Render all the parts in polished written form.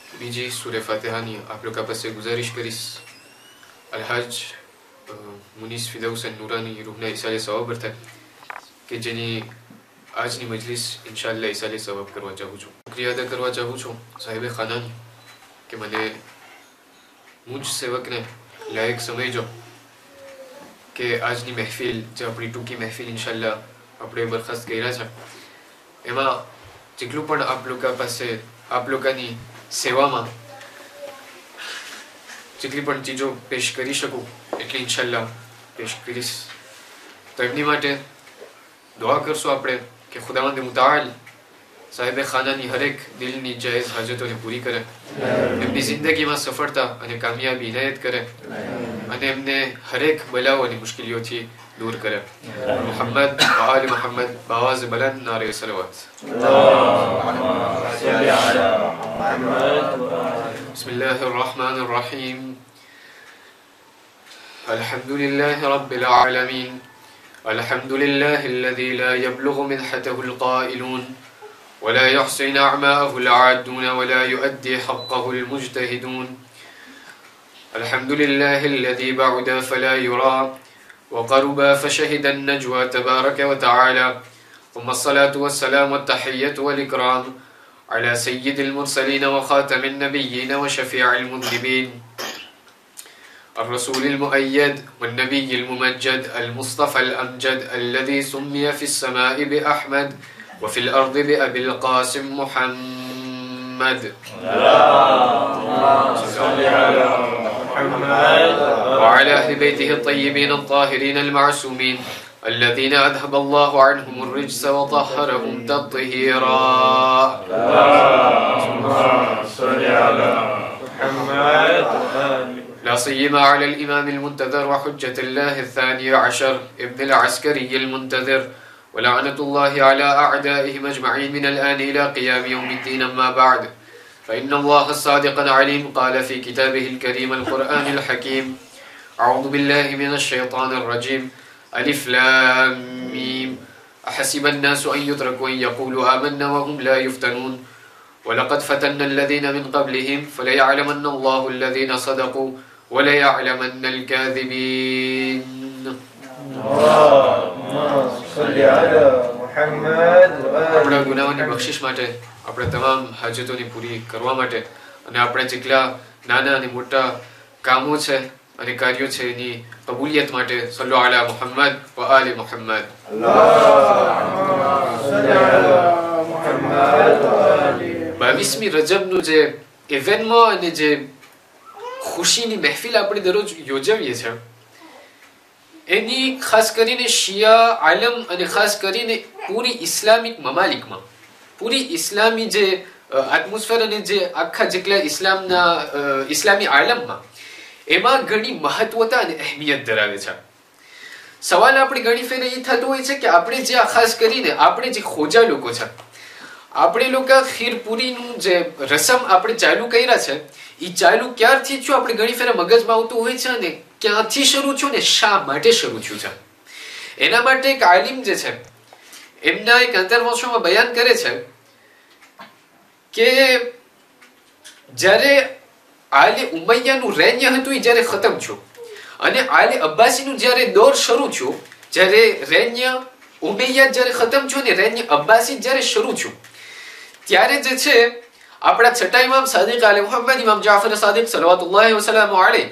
બીજી સૂરે ફાતિહાની આપ લોકો પાસે ગુજારિશ કરીશ અલહાજ મુનીસ ફિદૌસન નૂરાની રૂહના ઇસાલે સવાબ થાય કે જેની આજની મજલિસ ઇન્શાઅલ્લાહ ઇસાલે સવાબ કરવા ચાહું છું. શુક્રિયા અદા કરવા ચાહું છું સાહેબે ખાનાની કે મને મુજ સેવકને લાયક સમજો કે આજની મહેફિલ જે આપણી ટૂંકી મહેફિલ ઇન્શાઅલ્લાહ આપણે બરખાસ્ત કર્યા છે એમાં જેટલું પણ આપ લોકો પાસે આપ લોકોની સેવામાં જેટલી પણ ચીજો પેશ કરી શકું એટલી ઇન્શાઅલ્લાહ પેશ કરીશ. તો એમની માટે દુઆ કરશું આપણે કે ખુદાવંદ મુતાઅલ સાહેબ ખાનાની હરેક દિલની જાયઝ હાજતોને પૂરી કરે, એમની જિંદગીમાં સફળતા અને કામયાબી ઇનાયત કરે અને એમને હરેક બલાઓ અને મુશ્કેલીઓથી दूर करे. मोहम्मद आल मोहम्मद बावाज़ बुलंद नारे सलवात. बिस्मिल्लाहिर रहमानिर रहीम. अल्हम्दुलिल्लाहि रब्बिल आलमीन. अल्हम्दुलिल्लाहिल्लज़ी ला यब्लुगु मिन्हतहुल क़ाइलून वला युहसी अअमाअहुल आदून वला युअद्दी हक़्क़हुल मुज्तहिदून. अल्हम्दुलिल्लाहिल्लज़ी बअदा फला युरा وقربا فشهد النجوى تبارك وتعالى. ثم الصلاة والسلام والتحية والإكرام على سيد المرسلين وخاتم النبيين وشفيع المذنبين الرسول المؤيد والنبي الممجد المصطفى الأمجد الذي سمي في السماء بأحمد وفي الأرض بأبي القاسم محمد. اللهم صل على محمد وعلى أهل بيته الطيبين الطاهرين المعصومين الذين أذهب الله عنهم الرجس وطهرهم تطهيرا. اللهم صل على محمد لا سيما على الإمام المنتظر وحجة الله الثاني عشر ابن العسكري المنتظر ولعنة الله على أعدائهم أجمعين من الآن إلى قيام يوم الدين. أما بعد فإن الله الصادق العليم قال في كتابه الكريم القرآن الحكيم أعوذ بالله من الشيطان الرجيم ألف لام ميم أحسب الناس أن يتركوا أن يقولوا آمنا وهم لا يفتنون ولقد فتنا الذين من قبلهم فليعلمن الله الذين صدقوا وليعلمن الكاذبين. اللهم صل على محمد. આપણા ગુનાહોની બક્ષિશ માટે, આપણા તમામ હાજતોની પૂરી કરવા માટે અને આપણા જેટલા નાના અને મોટા કામો છે અને કાર્યો છે એની કબૂલિયત માટે સલ્લુ અલા મુહમ્મદ વ આલે મુહમ્મદ. અલ્લાહુમ્મા સલ્લી અલા મુહમ્મદ વ આલે. 22મી રજબનું જે ઇવેન્ટમાં અને જે ખુશીની મહેફિલ આપણે દરરોજ યોજવીએ છીએ એની ખાસ કરીને શિયા આલમ અને ખાસ કરીને પૂરી ઇસ્લામિક મમાલિકમાં પૂરી ઇસ્લામી જે એટમોસ્ફિયર અને જે આખા જેટલા ઇસ્લામી આલમમાં એમાં ઘણી મહત્વતા અને અહેમિયત ધરાવે છે. સવાલ આપણે ઘણી ફેરે એ થતો હોય છે કે આપણે જે ખાસ કરીને આપણે જે ખોજા લોકો છે આપણે લોકો ખીરપુરીનું જે રસમ આપણે ચાલુ કર્યા છે એ ચાલુ ક્યારથી થયું આપણે ઘણી ફેરે મગજમાં આવતું હોય છે અને ક્યાંથી શરૂ થયું ને શા માટે શરૂ થયું છે. એના માટે એક આલિમ જે છે એમના એક અંતરવાસોમાં બયાન કરે છે કે જ્યારે આલે ઉમૈયાનું રૈન્ય હતું એ જ્યારે ખતમ થયું અને આલે અબ્બાસીનું જ્યારે દોર શરૂ થયું, જ્યારે રૈન્ય ઉમૈયા જ્યારે ખતમ થયું ને રૈન્ય અબ્બાસી જ્યારે શરૂ થયું ત્યારે જે છે આપણા છઠ્ઠા ઇમામ સાદિક આલે મુહમ્મદ ઇમામ જાફર સાદિક સલ્લલ્લાહુ વસલ્લમ અલૈહિ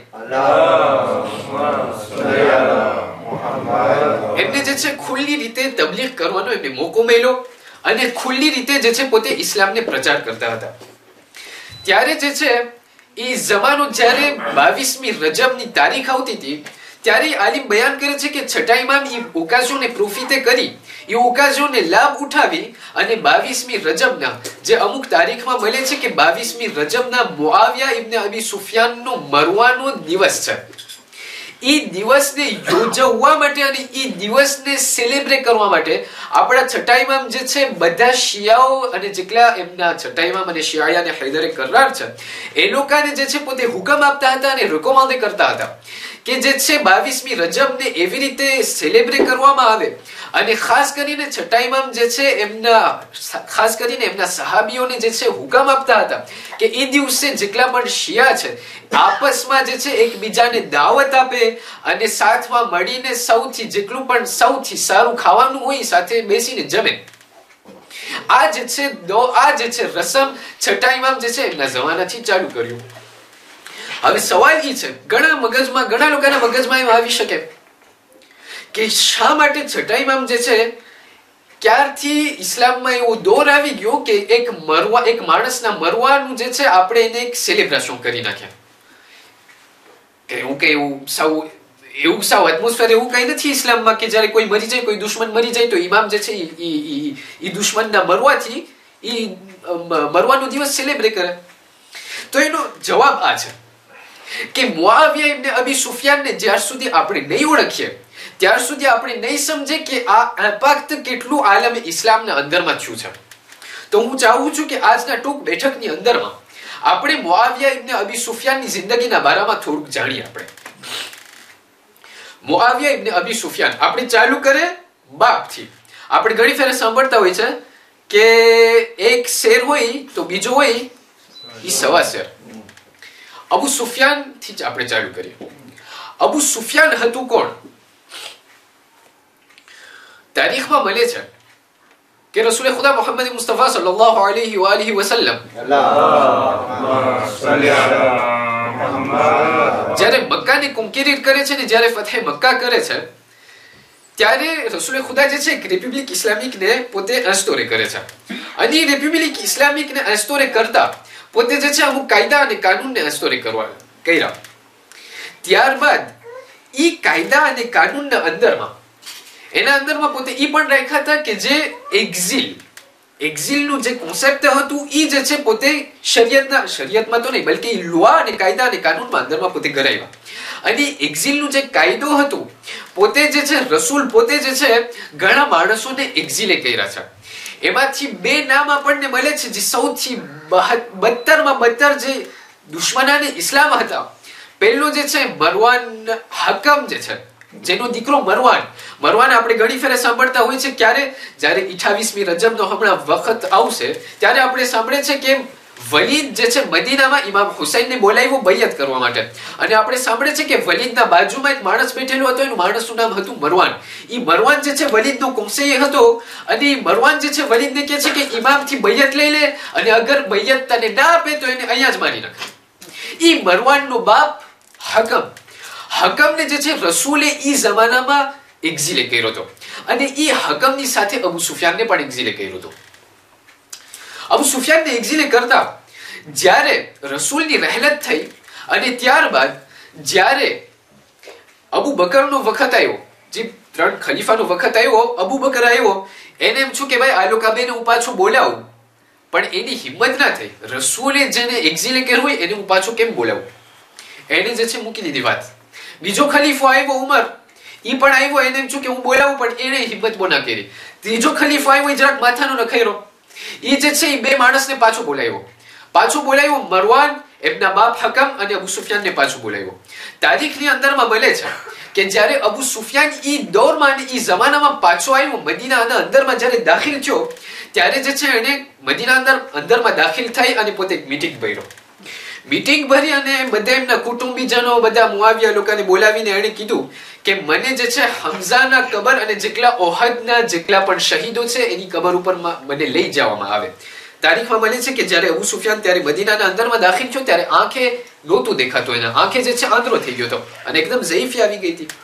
એમને જે છે ખુલ્લી રીતે તબલીગ કરવાનો એમને મોકો મળ્યો અને ખુલ્લી રીતે જે છે પોતે ઇસ્લામને પ્રચાર કરતા હતા. ત્યારે જે છે એ જમાનો જ્યારે 22મી રજબની તારીખ આવતી હતી ત્યારે આલિમ બયાન કરે છે કે છઠ્ઠા ઇમામ એ ઓકાઝોને પ્રોફિતે કરી એ ઓકાઝોને લાભ ઉઠાવી અને 22મી રજબના જે અમુક તારીખમાં મળે છે કે 22મી રજબના મુઆવિયા ઇબ્ન અબી સુફિયાનનો મરવાનો દિવસ છે. એ દિવસને યોજવા માટે અને એ દિવસને સેલિબ્રેટ કરવા માટે આપણા છઠ્ઠા ઇમામ જે છે બધા શિયાઓ અને જેટલા એમના છઠ્ઠા ઇમામ અને શિયા અને હૈદરે કરાર છે એ લોકોને જે છે પોતે હુકમ આપતા હતા અને રેકોમેન્ડ કરતા હતા કે જે છે 22મી રજબને એવી રીતે સેલિબ્રેટ કરવામાં આવે અને ખાસ કરીને છઠ્ઠા ઇમામ જે છે ખાસ કરીને એમના સહાબીઓને જે છે હુકમ આપતા હતા કે એ દિવસે જેટલા પણ શિયા છે આપસમાં જે છે એકબીજાને દાવત આપે અને સાથમાં મળીને જેટલું પણ સૌથી સારું ખાવાનું હોય સાથે બેસીને જમે. આ જે છે રસમ છઠ્ઠા ઇમામ જે છે એમના જમાનાથી ચાલુ કર્યું. હવે સવાલ એ છે, ઘણા લોકોના મગજમાં એમ આવી શકે કે શા માટે છઠ્ઠા ઇમામ જે છે ક્યારથી ઇસ્લામમાં એવો દોર આવી ગયો કે એક માણસના મરવાનું જે છે આપણે એને એક સેલિબ્રેશન કરી નાખ્યા. એવું સાવ એટમોસ્ફિયર એવું કઈ નથી ઇસ્લામમાં કે જયારે કોઈ મરી જાય, કોઈ દુશ્મન મરી જાય તો ઇમામ જે છે એ દુશ્મનના મરવાથી મરવાનો દિવસ સેલિબ્રેટ કરે. તો એનો જવાબ આ છે કે મુઆવિયા ઇબ્ન અબી સુફિયાનને જ્યાર સુધી આપણે નહીં ઓળખીએ ત્યાર સુધી આપણે નહીં સમજે કે આ ઇમ્પેક્ટ કેટલું આલમે ઇસ્લામના અંદરમાં થયું છે. તો હું ચાહું છું કે આજના ટૂંક બેઠકની અંદરમાં આપણે મુઆવિયા ઇબ્ન અબી સુફિયાનની જિંદગીના બારામાં થોડુંક જાણીએ. આપણે મુઆવિયા ઇબ્ન અબી સુફિયાન આપણે ચાલુ કરે બાપથી. આપણે ઘણી ફેરે સાંભળતા હોય છે કે એક શેર હોય તો બીજો હોય એ સવા શેર. અબુ સુફિયાન થી આપણે ચાલુ કરીએ. અબુ સુફિયાન હતું કોણ? તારીખમાં મળે છે કે રસૂલ ખુદા મોહમ્મદ મુસ્તફા સલ્લલ્લાહુ અલૈહિ વ આલિહિ વસલ્લમ જ્યારે મક્કાને કોન્ક્રીટ કરે છે ને જ્યારે ફતહ મક્કા કરે છે ત્યારે રસૂલ ખુદા જે છે રિપબ્લિક ઇસ્લામિક ને પોતે ઇન્સ્ટોર કરે છે. અને રિપબ્લિક ઇસ્લામિક ને ઇન્સ્ટોર કરતા પોતે જે છે અમુક કાયદા અને કાનૂનને ઇન્સ્ટોર કર્યા. ત્યારબાદ ઈ કાયદા અને કાનૂનના અંદરમાં પોતે ઈ પણ રાખ્યા હતા કે જે એક્ઝિલનું જે કોન્સેપ્ટ હતું ઈ જે છે પોતે શરિયતમાં તો નહીં બલકે લોઆ અને કાયદા અને કાનૂનમાં અંદરમાં પોતે ગરાવ્યા. અને એક્ઝિલનું જે કાયદો હતું પોતે જે છે રસૂલ પોતે જે છે ઘણા માણસોને એક્ઝિલે કર્યા છે. એમાંથી બે નામ આપણને મળે છે જે સૌથી બદતરમાં બદતર જે દુશ્મનાને ઇસ્લામ હતા. પહેલો જે છે મરવાન હકમ જે છે, જેનો દીકરો મરવાન આપણે ઘણી ફેરે સાંભળતા હોય છે. ક્યારે? જ્યારે 28મી રજબનો હમણાં વખત આવશે ત્યારે આપણે સાંભળે છે કે વલીદ જે છે મદીનામાં ઇમામ હુસૈનને બોલાવ્યો બૈયત કરવા માટે. અને આપણે સાંભળે છે કે વલીદના બાજુમાં એક માણસ બેઠેલો હતો, એનું માણસનું નામ હતું મરવાન. ઈ મરવાન જે છે વલીદનો કોંસેય હતો અને મરવાન જે છે વલીદને કહે છે કે ઇમામથી બૈયત લઈ લે અને અગર બૈયત તને ના આપે તો એને અહીંયા જ મારી નાખે. ઈ મરવાનનો બાપ હકમને જે છે રસૂલે ઈ જમાનામાં એક્ઝિલે કર્યો હતો અને ઈ હકમની સાથે અબુ સુફિયાનને પણ એક્ઝિલે કર્યો હતો. અબુ સુફિયાનને એક્ઝિલે કરતા જ્યારે રસૂલની રહેલત થઈ અને ત્યારબાદ જ્યારે અબુ બકરનો વખત આવ્યો, જે 3 ખલીફાનો વખત આવ્યો, અબુ બકર આવ્યો, એને એમ છું કે ભાઈ આ લોકો બેને હું પાછો બોલાવું, પણ એની હિંમત ના થઈ. રસૂલે જેને એક્ઝિલે કર્યો હોય એને હું પાછો કેમ બોલાવું? એને જે છે મૂકી દીધી વાત. બીજો ખલીફો આવ્યો ઉમર, ઈ પણ આવ્યો, એને એમ છું કે હું બોલાવું, પણ એને હિંમત બો ના કરી. ત્રીજો ખલીફો આવ્યો, જરાક માથાનો નખેરો, ઈ જે છે ઈ બે માણસને પાછો બોલાવ્યો મરવાન એમના બાપ હકમ અને અબુ સુફિયાનને પાછો બોલાવ્યો. તારીખની અંદરમાં મળે છે કે જ્યારે અબુ સુફિયાન ઈ દૌરમાં અને ઈ જમાનામાં પાછો આવ્યો, મદીનાના અંદરમાં જ્યારે દાખિલ થયો ત્યારે જે છે એને મદીના અંદરમાં દાખિલ થઈ અને પોતે મીટિંગ ભરી અને બધા એમના કુટુંબીજનો બધા મુઆવિયા લોકોને બોલાવીને એને કીધું કે મને જે છે હમઝાના કબર અને જેટલા ઓહદના જેટલા પણ શહીદો છે એની કબર ઉપર મને લઈ જવામાં આવે. તારીખમાં મળે છે કે જ્યારે અબુ સુફિયાન ત્યારે મદીનાના અંદરમાં દાખિલ થયો ત્યારે આંખે નહોતું દેખાતું, એના આંખે જે છે આંધળો થઈ ગયો હતો અને એકદમ ઝઈફી આવી ગઈ હતી.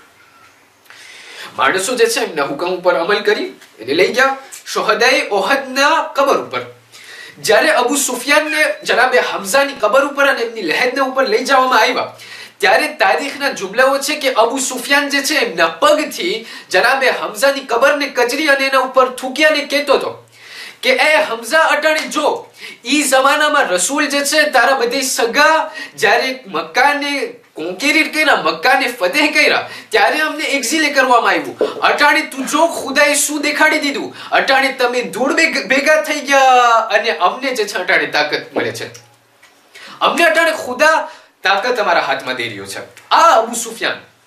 માણસો જે છે એમના હુકમ ઉપર અમલ કરી એને લઈ ગયા શોહદાએ ઓહદના કબર ઉપર. જ્યારે અબુ સુફિયાનને જનાબે હમઝાની કબર ઉપર અને એમની લહેદના ઉપર લઈ જવામાં આવ્યા ત્યારે તારીખના જુમલાઓ છે કે અબુ સુફિયાન જે છે એમના પગથી જનાબે હમઝાની કબરને કચરી અને એના ઉપર થૂક્યાને કહેતો હતો કે એ હમઝા અટાણી જો ઈ જમાનામાં રસૂલ જે છે તારા બધી સગા જ્યારે મક્કાને કોન્કરીટ કર્યા, મક્કાને ફતહ કર્યા ત્યારે અમને એક્ઝિલે કરવામાં આવ્યું. અટાણી તું જો ખુદાએ શું દેખાડી દીધું, અટાણી તમે ધૂળ ભેગા થઈ ગયા અને અમને જે છે અટાણી તાકાત મળે છે, અમને અટાણી ખુદા તાકાત અમારા હાથમાં દઈ રહ્યો છે. આ અબુ સુફિયાન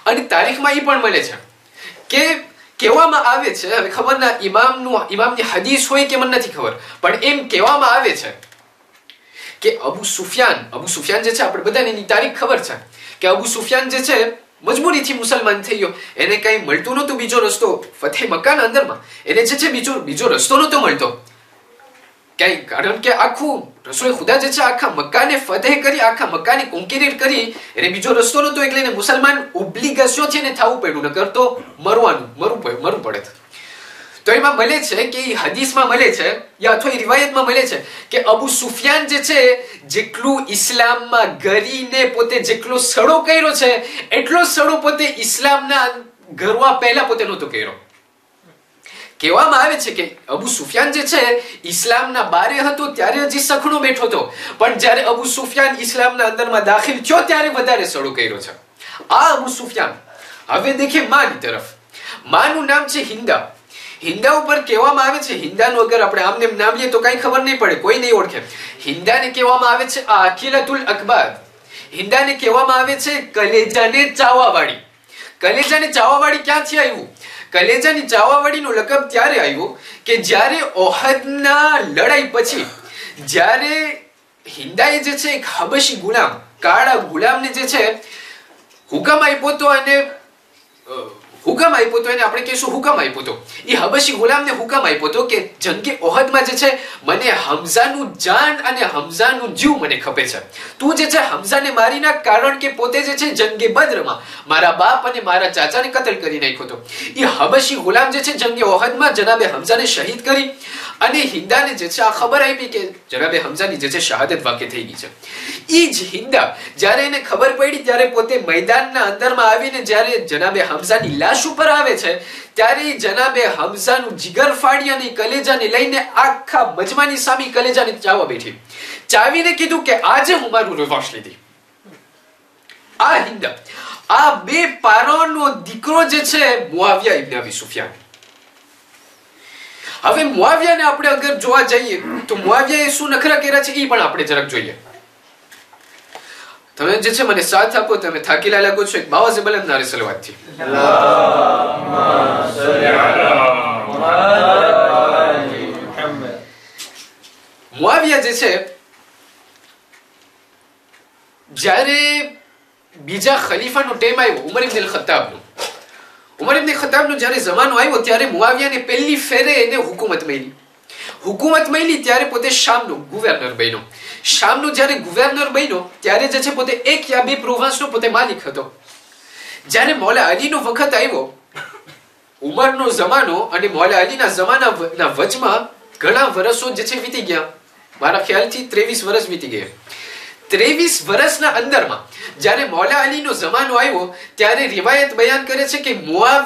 અને તારીખમાં એ પણ મળે છે કે કહેવામાં આવે છે, હવે ખબર ના ઇમામની હદીસ હોય કે મને નથી ખબર, પણ એમ કહેવામાં આવે છે કે અબુ સુફિયાન જે છે, આપણે બધાને એની તારીખ ખબર છે કે અબુ સુફિયાન જે છે મજબૂરીથી મુસલમાન થઈ ગયો, એને કઈ મળતું નહોતું બીજો રસ્તો, ફતેહ મક્કાના અંદરમાં એને જે છે બીજો રસ્તો નહોતો મળતો કઈ, કારણ કે આખું રસૂલ ખુદા જે છે આખા મક્કાને ફતેહ કરી, આખા મક્કાને કોન્કરીટ કરી, એને બીજો રસ્તો નહોતો, એટલે એને મુસલમાન ઓબ્લિગેશન છે ને થવું પડ્યું, નકર તો મરવું પડે. તો એમાં મળે છે કે હદીસમાં મળે છે યા અથવા રિવાયતમાં મળે છે કે અબુ સુફિયાન જે છે જેટલું ઇસ્લામમાં ગરીને પોતે જેટલો સડો કર્યો છે એટલો સડો પોતે ઇસ્લામના ગરવા પહેલા પોતે નહોતો કર્યો. કહેવામાં આવે છે કે અબુ સુફિયાન જે છે ઇસ્લામના બારે હતો ત્યારે હજી સખણો બેઠો હતો, પણ જ્યારે અબુ સુફિયાન ઇસ્લામના અંદરમાં દાખલ થયો ત્યારે વધારે સડો કર્યો છે. આ અબુ સુફિયાન. હવે દેખે માની તરફ, માનું નામ છે હિંદા. હિંદા ઉપર કહેવામાં આવે છે, હિંદાનું અગર આપણે આમને નામ લઈએ તો કઈ ખબર નહીં પડે, કોઈ નહીં ઓળખે. હિંદાને કહેવામાં આવે છે આકિલતુલ અકબર. હિંદાને કહેવામાં આવે છે કલેજાને ચાવાવાળી. કલેજાને ચાવાવાળી ક્યાંથી આવ્યું? કલેજાની ચાવાવાળીનું લકબ ત્યારે આવ્યું કે જ્યારે ઓહદના લડાઈ પછી જ્યારે હિંદાએ જે છે એક હબશી ગુલામ, કાળા ગુલામને જે છે હુકમ આપ્યો તો, અને હુકમ આપ્યો તો એને આપણે કહીશું હુકમ આપ્યો તો, એ હબશી ગુલામને હુકમ આપ્યો તો કે જંગે ઓહદમાં જે છે મને હમઝાનું જાન અને હમઝાનું જીવ મને ખપે છે, તું જે છે હમઝાને મારી નાખ, કારણ કે પોતે જે છે જંગે બદ્રમાં મારા બાપ અને મારા ચાચાને કતલ કરી નાખ્યો તો. એ હબશી ગુલામ જે છે જંગે ઓહદમાં જનાબે હમઝાને શહીદ કરી, અને હિંદાને જે છે આ ખબર આપી કે જનાબે હમઝાની જે છે શહાદત વાક્ય થઈ ગઈ છે. એ જ હિંદા જ્યારે એને ખબર પડી ત્યારે પોતે મેદાનના અંદરમાં આવીને જ્યારે જનાબે હમઝાની લાશ ઉપર આવે છે ત્યારે જનાબે હમઝાનું જીગર ફાડી અને કલેજાને લઈને આખા મજમાની સામે કલેજાને ચાવવા બેઠી, ચાવીને કીધું કે આજે હું મારું રિવાંશ લીધી. આ હિંદા, આ બે પારાનો દીકરો જે છે મુઆવિયા ઇબ્ન અબી સુફિયાન. હવે મુઆવિયાને આપણે અગર જોવા જઈએ તો મુઆવિયાએ શું નખરા કર્યા છે એ પણ આપણે જરાક જોઈએ. તમે જે છે મને સાથ આપો, તમે થાકેલા લાગો છો, એક બાવા બલંદ નારે સલવાતથી. મુઆવિયા જે છે જ્યારે બીજા ખલીફાનો ટાઈમ આવ્યો ઉમર ઇબ્ન અલ-ખત્તાબનો, ઉમર ઇબ્ન ખત્તાબનો જ્યારે જમાનો આવ્યો ત્યારે મુઆવિયાને પહેલી ફેરે એને હુકુમત મળી ત્યારે પોતે શામનો ગવર્નર બન્યો. શામનો જ્યારે ગવર્નર બન્યો ત્યારે જે છે પોતે એક યા બે પ્રોવિન્સનો પોતે માલિક હતો. જ્યારે મૌલા અલીનો વખત આવ્યો, ઉમરનો જમાનો અને મૌલા અલીના જમાનાના વચમાં ઘણા વર્ષો જે છે વીતી ગયા, મારા ખ્યાલથી 23 વર્ષ વીતી ગયા. 23 વર્ષના અંદરમાં જ્યારે મૌલા અલીનો જમાનો આવ્યો ત્યારે રિવાયત બયાન કરે છે કે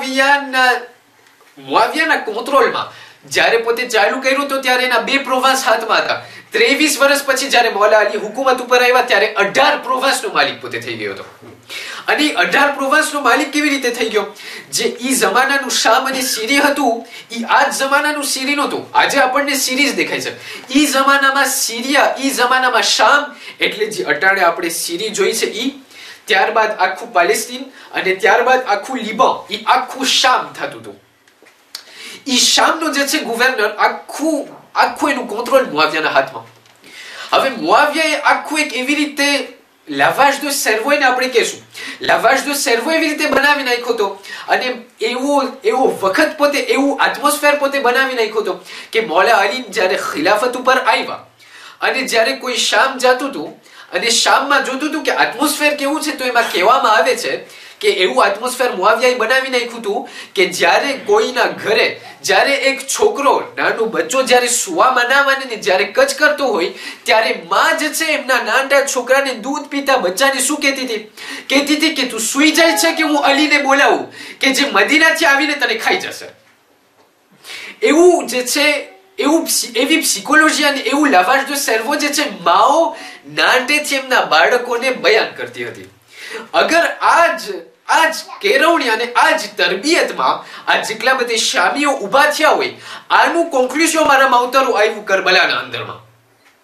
મુઆવિયાના કંટ્રોલમાં જ્યારે પોતે ચાલુ કર્યું તો ત્યારે એના 2 પ્રોવિન્સ હાથમાં હતા. 23 વર્ષ પછી જ્યારે મૌલા અલી હુકુમત ઉપર આવ્યા ત્યારે 18 પ્રોવિન્સનો માલિક પોતે થઈ ગયો હતો. અને 18 પ્રોવિન્સનો માલિક કેવી રીતે થઈ ગયો? જે ઈ જમાનાનું શામ અને સીરી હતું ઈ આજ જમાનાનું સીરી નહોતું. આજે આપણને સીરી જ દેખાય છે. ઈ જમાનામાં સિરિયા, ઈ જમાનામાં શામ, એટલે જે અટાણે આપણે સીરી જોઈ છે ઈ, ત્યારબાદ આખું પેલેસ્ટીન અને ત્યારબાદ આખું લિબન, ઈ આખું શામ થતું હતું. ઈ શામનો જે છે ગવર્નર આખું એનું કંટ્રોલ મુઆવિયાના હાથમાં. હવે મુઆવિયાએ આખું એક એવી રીતે લાવાશ દો સર્વોને આપણે કહેશું, લાવાશ દો સર્વો એવી રીતે બનાવી નાખ્યો હતો અને એવો વખત પોતે, એવું એટમોસ્ફેર પોતે બનાવી નાખ્યો હતો કે મૌલા અલી જ્યારે ખિલાફત ઉપર આવ્યા અને જ્યારે કોઈ શામ જતું હતું અને શામમાં જોતું હતું કે એટમોસ્ફેર કેવું છે, તો એમાં કહેવામાં આવે છે કે એવું એટમોસ્ફેર મુઆવિયાએ બનાવી નાખ્યું હતું કે જ્યારે કોઈના ઘરે જ્યારે એક છોકરો, નાનું બચ્ચો જ્યારે સુવામાં ના માને ને જ્યારે કચ કરતો હોય ત્યારે માં જે છે એમના નાના છોકરાને દૂધ પીતા બચ્ચાને શું કહેતી હતી કે તું સુઈ જાય છે કે હું અલીને બોલાવું કે જે મદીનાથી આવીને તને ખાઈ જશે. એવું જે છે એવી પ્સિકોલોજી અને એવું લાવાશ દો સર્વો જે છે માઓ નાનટેથી એમના બાળકોને બયાન કરતી હતી. અગર આજ કેળવણી અને આજ તરબિયતમાં આ જેટલા બધા શામીઓ ઉભા થયા હોય, આનું કોન્ક્લુઝન મારા માવતરો આવ્યું કરબલાના અંદરમાં.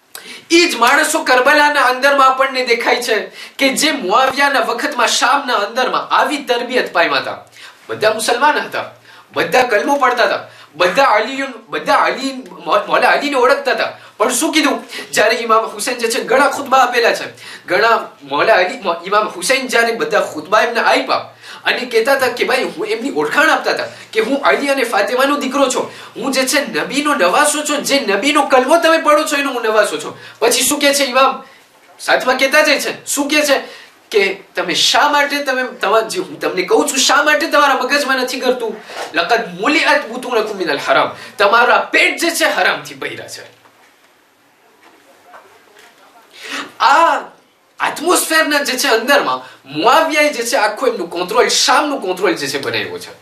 ઈ જ માણસો કરબલાના અંદરમાં આપણને દેખાય છે કે જે મુઆવિયાના વખતમાં શામના અંદરમાં આવી તરબિયત પામ્યા હતા. બધા મુસલમાન હતા, બધા કલમો પડતા હતા, બધા અલી મૌલા અલીને ઓળખતા હતા. પણ શું કીધું? જ્યારે ઇમામ હુસૈન જે છે ઘણા ખુતબા આપેલા છે, ઘણા મૌલા અલી ઇમામ હુસૈન જ્યારે બધા ખુતબા એમને આપ્યા અને કહેતા હતા કે ભાઈ હું એમની ઓળખાણ આપતા હતા કે હું અલી અને ફાતિમાનો દીકરો છું, હું જે છે નબીનો નવાસો છું, જે નબીનો કલમો તમે પડો છો એનો હું નવાસો છું. પછી શું કહે છે ઇમામ? સાથમાં કહેતા જાય છે, શું કહે છે કે તમે શા માટે હું તમને કહું છું શા માટે તમારા મગજમાં નથી કરતું? લaqad મુલિઅત બુતુનકુમ મિનલ હરામ, તમારા પેટ જે છે હરામથી ભર્યા છે. આ એટમોસ્ફિયરના જે છે અંદરમાં મુઆવિયાએ જે છે આખો એમનું કંટ્રોલ, શામનું કંટ્રોલ જે છે બનાવ્યો છે.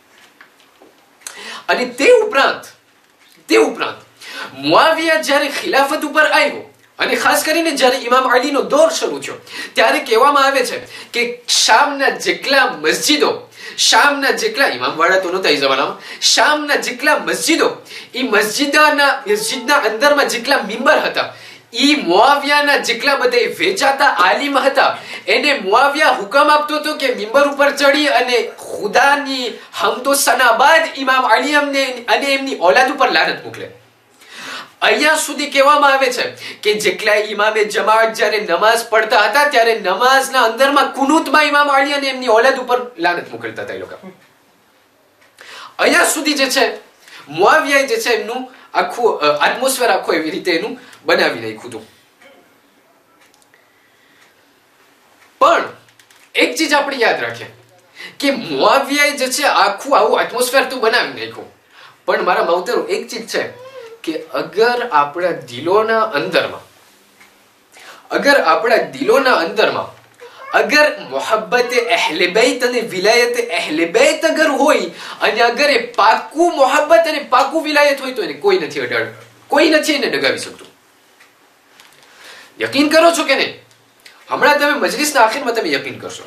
અને તે ઉપરાંત મુઆવિયા જ્યારે ખિલાફત ઉપર આવ્યો અને ખાસ કરીને જ્યારે ઇમામ અલીનો દોર શરૂ થયો ત્યારે કહેવામાં આવે છે કે શામના જેટલા મસ્જિદો, શામના જેટલા ઇમામ વાળા તો નહોતા એ જમાનામાં, શામના જેટલા મસ્જિદો, એ મસ્જિદના અંદરમાં જેટલા મિંબર હતા, ઈ મુઆવિયાના જેટલા બધા વેચાતા આલિમ હતા, એને મુઆવિયા હુકમ આપતો હતો કે મિંબર ઉપર ચડી અને ખુદાની હમદો સના બાદ ઇમામ અલી અને એમની ઓલાદ ઉપર લાનત મોકલે. અહીંયા સુધી કહેવામાં આવે છે કે જેટલા ઇમામે જમાત જ્યારે નમાઝ પડતા હતા ત્યારે નમાઝના અંદરમાં કુનૂતમાં ઇમામ અલી અને એમની ઓલાદ ઉપર લાનત મોકલતા હતા એ લોકો. અહીંયા સુધી જે છે મુઆવિયાએ જે છે એમનું આખું એટમોસ્ફિયર આખો એવી રીતે એનું બનાવી નાખ્યું હતું. પણ એક ચીજ આપણે યાદ રાખીએ કે મુઆવિયાએ જે છે આખું આવું એટમોસ્ફિયર તો બનાવી નાખ્યું, પણ મારા માવતરો એક ચીજ છે કે અગર આપણા દિલોના અંદરમાં અગર મોહબ્બત અહલે બેત અને વિલાયત અહલે બેત અગર હોય અને અગર એ પાકું મોહબ્બત અને પાકું વિલાયત હોય તો એને કોઈ નથી અડાડતું, કોઈ નથી એને ડગાવી શકતું. યકીન કરો છો કે નહીં? હમણાં તમે મજલિસના આખિરમાં તમે યકીન કરશો.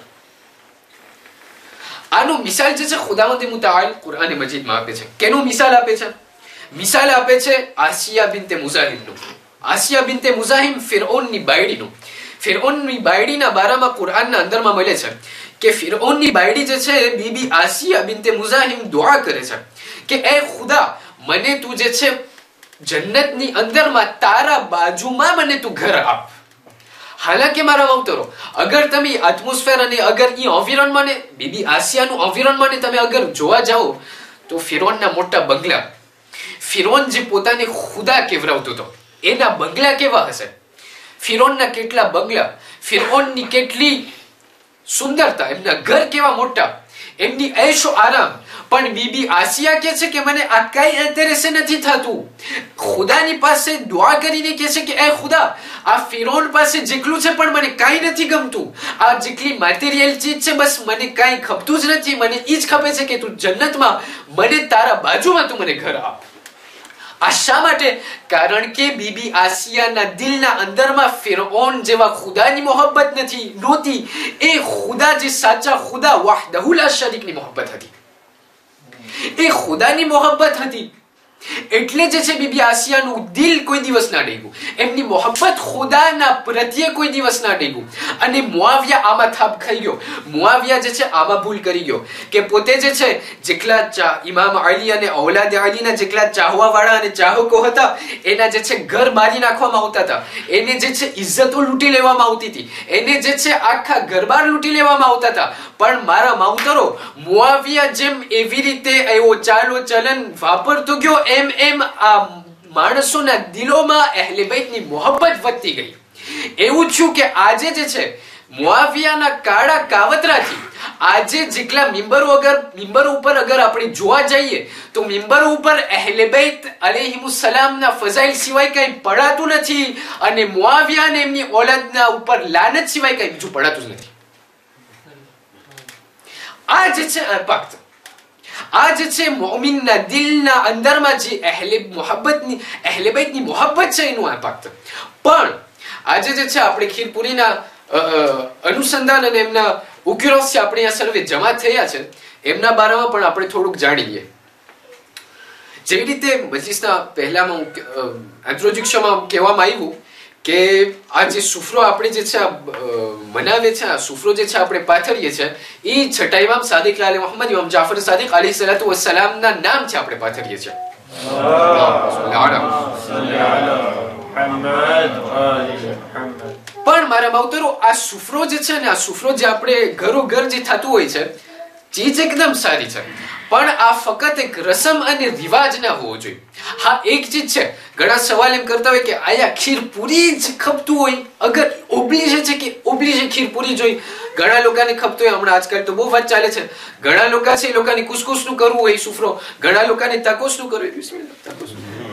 આનું મિસાલ જે છે ખુદાવંદ મુતઆલ કુરાન મજીદમાં આપે છે. કેનું મિસાલ આપે છે? મિસાલ આપે છે આસિયા બિન્તે મુઝાહિમનું. આસિયા બિન્તે મુઝાહિમ ફિરૌનની બાયડીનું. ફિરૌનની બાયડીના બારામાં કુરાનના અંદરમાં મળે છે કે ફિરૌનની બાયડી જે છે બીબી આસિયા બિન્તે મુઝાહિમ દુઆ કરે છે કે એ ખુદા, મને તું જે છે જન્નતની અંદરમાં તારા બાજુમાં મને તું ઘર આપ. હાલાકે મારા માવતરો, અગર તમે એટમોસ્ફિયર અને અગર ઈ એન્વાયરમેન્ટ ને બીબી આસિયાનું એન્વાયરમેન્ટ તમે અગર જોવા જાઓ તો ફિરૌનના મોટા બંગલા, ફિરૌન જે પોતાને ખુદા કહેવરાવતો હતો એના બંગલા કેવા હશે? ફિરૌનના કેટલા બંગલા, ફિરૌનની કેટલી સુંદરતા, એમના ઘર કેવા મોટા, એમની ऐशो आराम. પણ બીબી આસિયા કહે છે કે મને આ કઈ ઇન્ટરેસ્ટ નથી થતું. ખુદાની પાસે દુઆ કરીને કહે છે કે એ ખુદા, આ ફિરૌન પાસે જેટલું છે પણ મને કાઈ નથી ગમતું, આ જેટલી મટીરીયલ ચીજ છે બસ મને કાઈ ખપતું જ નથી, મને ઈ જ ખપે છે કે તું જન્નતમાં મને તારા બાજુમાં તું મને ઘર આપ. આ શા માટે? કારણ કે બીબી આસિયાના દિલના અંદરમાં ફિરૌન જેવા ખુદાની મોહબ્બત નહોતી. એ ખુદા જે સાચા ખુદા વહદહુ લા શરીકની મોહબ્બત હતી, એ ખુદાની મોહબ્બત હતી. એટલે જે છે બીબી આસિયાનું દિલ કોઈ દિવસ ના ડેગ્યું, એમની મોહબ્બત ખુદાના પ્રત્યે કોઈ દિવસ ના ડેગ્યું. અને મુઆવિયા આમાં થાપ ખાઈ ગયો. મુઆવિયા જે છે આમાં ભૂલ કરી ગયો કે પોતે જે છે જેટલા ઇમામ અલી અને ઔલાદ અલીના જેટલા ચાહવા વાળા અને ચાહકો હતા એના જે છે ઘર મારી નાખવામાં આવતા હતા, એને જે છે ઇજ્જતો લૂંટી લેવામાં આવતી હતી, એને જે છે આખા ગરબાર લૂંટી લેવામાં આવતા હતા. પણ મારા માવતરો, મુઆવિયા જેમ એવી રીતે એવો ચાલો ચલન વાપરતો ગયો એમ આ માણસોના દિલોમાં અહેલે બેતની મોહબ્બત વધતી ગઈ. એવું થયું કે આજે જે છે મુઆવિયાના કાળા કાવતરાથી આજે જેટલા મિંબરો ઉપર અગર આપણે જોવા જઈએ તો મિંબરો ઉપર અહેલે બેત અલૈહિમુસ્સલામના ફઝાઇલ સિવાય કઈ પડાતું નથી અને મુઆવિયા અને એમની ઓલાદના ઉપર લાનત સિવાય કઈ બીજું પડાતું જ નથી. આ જે છે પક્ત, આ જે છે મોમિનના દિલના અંદરમાં જે અહેલે બેતની મોહબ્બત છે એનું આ પક્ત. પણ આજે જે છે આપણે ખીરપુરીના અનુસંધાન અને એમના ઉકેલોથી આપણે અહીંયા સર્વે જમા થયા છે એમના બારામાં પણ આપણે થોડુંક જાણી લઈએ. જેવી રીતે મજલિસના પહેલામાં ઇન્ટ્રોડક્શનમાં કહેવામાં આવ્યું કે આ જે સુફરો આપણે જે છે મનાવે છે, આ સુફરો જે છે આપણે પાથરીએ છીએ, એ છઠ્ઠા ઇમામ સાદિક આલે મોહમ્મદ ઇમામ જાફર સાદિક અલૈહિ સલાતુ વસ્સલામ ના નામથી આપણે પાથરીએ છીએ. પણ મારા માવતરો, આ સુફરો જે છે ને, આ સુફરો જે આપણે ઘરો ઘર જે થતું હોય છે, ચીજ એકદમ સારી છે, પણ આ ફક્ત એક રસમ અને રિવાજ ના હોવો જોઈએ. હા, એક ચીજ છે, ઘણા સવાલ એમ કરતા હોય કે આયા ખીર પૂરી જ ખપતું હોય, અગર ઓબ્લિજે છે કે ઓબ્લિજે ખીર પૂરી જોઈ. ઘણા લોકોને ખપતું હોય, હમણાં આજકાલ તો બહુ વાત ચાલે છે, ઘણા લોકો છે એ લોકોને કુસકુસ નું કરવું હોય સુફરો, ઘણા લોકોને તકોસ નું કરવું હોય. બિસ્મિલ્લાહ, તકોસ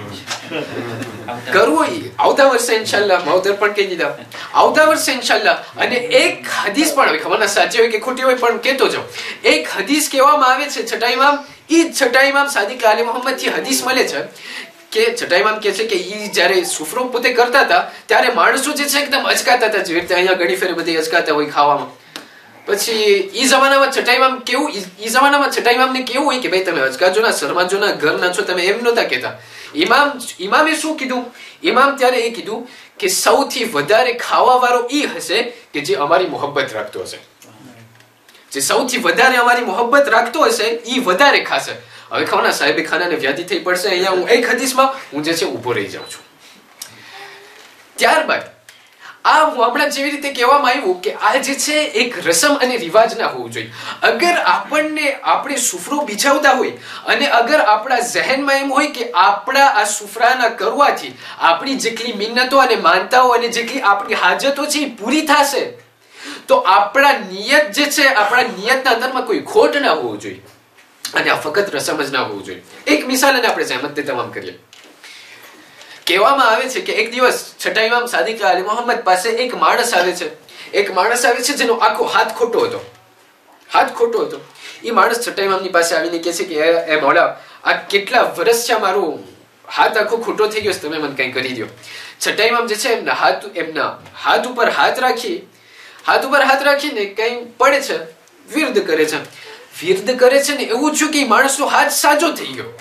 કરવું હોય આવતા વર્ષે ઇન્શાલ્લાહ, માવતર પણ કહી દીધા, આવતા વર્ષે ઇન્શાલ્લાહ. અને એક હદીસ પણ હોય, ખબર ના સાચી હોય કે ખોટી હોય, પણ કહેતો જાઉં. એક હદીસ કહેવામાં આવે છે, છઠ્ઠા ઇમામ, ઈ છઠ્ઠા ઇમામ સાદિક આલે મોહમ્મદ થી હદીસ મળે છે કે છઠ્ઠા ઇમામ કહે છે કે ઈ જ્યારે સુફરો પોતે કરતા હતા ત્યારે માણસો જે છે એકદમ અચકાતા હતા, જેવી રીતે અહીંયા ઘણી ફેર બધી અચકાતા હોય ખાવામાં. પછી ઈ જમાનામાં છઠ્ઠા ઇમામ કેવું, ઈ જમાનામાં છઠ્ઠા ઇમામને કેવું હોય કે ભાઈ તમે અચકાજો ના, શરમાજો ના, ઘર ના છો તમે, એમ નહોતા કહેતા. ઇમામે શું કીધું? ઇમામ ત્યારે એ કીધું કે સૌથી વધારે ખાવા વાળો ઈ હશે કે જે અમારી મોહબ્બત રાખતો હશે, જે સૌથી વધારે અમારી મોહબ્બત રાખતો હશે ઈ વધારે ખાશે. હવે ખબર ના સાહેબ ખાનાને વ્યાધિ થઈ પડશે, અહીંયા હું એક હદીસમાં હું જે છે ઉભો રહી જાઉં છું. ત્યારબાદ આ હમણાં જેવી રીતે કહેવામાં આવ્યું કે આ જે છે એક રસમ અને રિવાજ ના હોવું જોઈએ. અગર આપણે સુફરો બિછાવતા હોય અને અગર આપણા ઝહેનમાં એમ હોય કે આપણા આ સુફરાના કરવાથી આપણી જેટલી મિન્નતો અને માનતાઓ અને જેટલી આપણી હાજતો છે એ પૂરી થશે, તો આપણા નિયત જે છે, આપણા નિયતના અંદરમાં કોઈ ખોટ ના હોવું જોઈએ, અને આ ફક્ત રસમ જ ના હોવું જોઈએ. એક મિસાલ અને આપણે સહેમત તમામ કરીએ. કહેવામાં આવે છે કે એક દિવસ છઠ્ઠા ઇમામ સાદિક આલે મોહમ્મદ પાસે એક માણસ આવે છે, જેનો આખો હાથ ખોટો હતો. એ માણસ છઠ્ઠા ઇમામની પાસે આવીને કહે છે કે એ મૌલા, આ કેટલા વર્ષ છે મારો હાથ આખો ખોટો થઈ ગયો છે, તમે મને કંઈ કરી દો. છઠ્ઠા ઇમામ જે છે એમના હાથ ઉપર હાથ રાખીને કંઈ પડે છે, વિર્દ કરે છે ને એવું થયું કે માણસનો હાથ સાજો થઈ ગયો.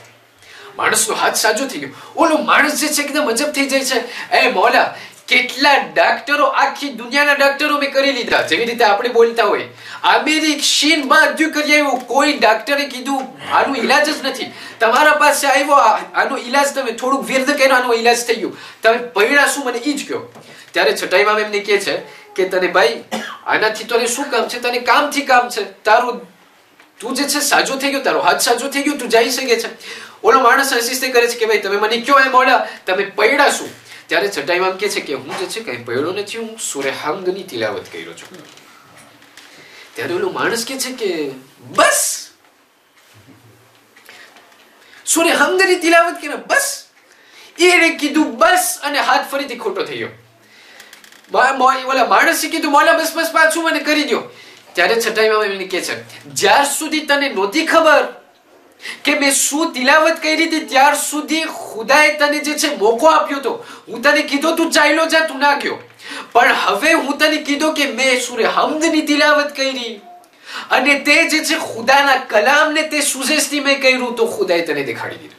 ઓલો માણસ જે છે એકદમ અજબ થઈ જાય છે. એ મૌલા, કેટલા ડાક્ટરો, આખી દુનિયાના ડાક્ટરો મેં કરી લીધા, જેવી રીતે આપણે બોલતા હોય, અમેરિક શીન બધું કરી આવ્યું, કોઈ ડાક્ટરે કીધું આનું ઈલાજ જ નથી. તમારા પાસે આવ્યો, આનો ઈલાજ તમે થોડુંક વિર્ધ કર્યો, આનો ઈલાજ થઈ ગયું, તમે પૈડા શું મને ઈ જ કહો. ત્યારે છઠ્ઠા ઇમામ એમને કહે છે કે તને ભાઈ આનાથી તને શું કામ છે, તને કામથી કામ છે, તું જે છે સાજો થઈ ગયો, તારો હાથ સાજો થઈ ગયો, તું જઈ શકે છે. ઓલો માણસ હસીસ્તે કરે છે કે ભાઈ તમે મને કયો એ મોડા, તમે પૈડા શું? ત્યારે છઠ્ઠા ઇમામ કહે છે કે હું જે છે કઈ પૈડો નથી, હું સૂરે હમ્દની તિલાવત કર્યો છું. ત્યારે ઓલો માણસ કહે છે કે બસ સૂરે હમ્દની તિલાવત કરે, બસ. એને કીધું બસ, અને હાથ ફરીથી ખોટો થઈ ગયો. ઓલા માણસે કીધું મોલા બસ પાછું મને કરી દો. ત્યારે છઠ્ઠા ઇમામ એમને કહે છે જ્યાર સુધી તને નહોતી ખબર કે મેં શું તિલાવત કરી હતી, ત્યાર સુધી ખુદાએ તને જે છે મોકો આપ્યો હતો. હું તને કીધો તું ચાલ્યો જા, તું ના ગયો, પણ હવે હું તને કીધો કે મેં સૂરે હમ્દની તિલાવત કરી અને તે જે છે ખુદાના કલામને તે સુજેસ્તી મેં કર્યું, તો ખુદાએ તને દેખાડી દીધું.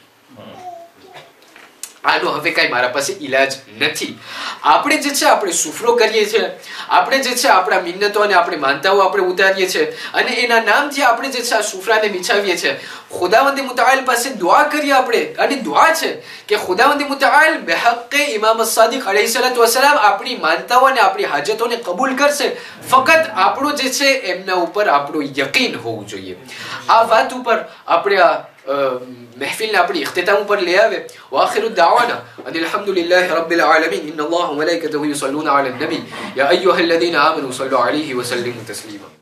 આનો હવે કઈ મારા પાસે ઈલાજ નથી. આપણે જે છે આપણે સુફરો કરીએ છીએ, આપણે જે છે આપણા મિન્નતો અને આપણે માનતાઓ આપણે ઉતારીએ છીએ, અને એના નામથી આપણે જે છે આ સુફરાને બિછાવીએ છીએ. ખુદાવંદ મુતઆલ પાસે દુઆ કરીએ આપણે, અને દુઆ છે કે ખુદાવંદ મુતઆલ બહક્કે ઇમામ સાદિક અલૈહિ સલાતુ વસલામ આપણી માનતાઓ અને આપણી હાજતોને કબૂલ કરશે. ફક્ત આપણો જે છે એમના ઉપર આપણું યકીન હોવું જોઈએ. આ વાત ઉપર આપણે આ محفلنا अपनी اختتام पर ले आवे. واخر الدعوانا ان الحمد لله رب العالمين ان الله وملائكته يصلون على النبي يا ايها الذين امنوا صلوا عليه وسلموا تسليما.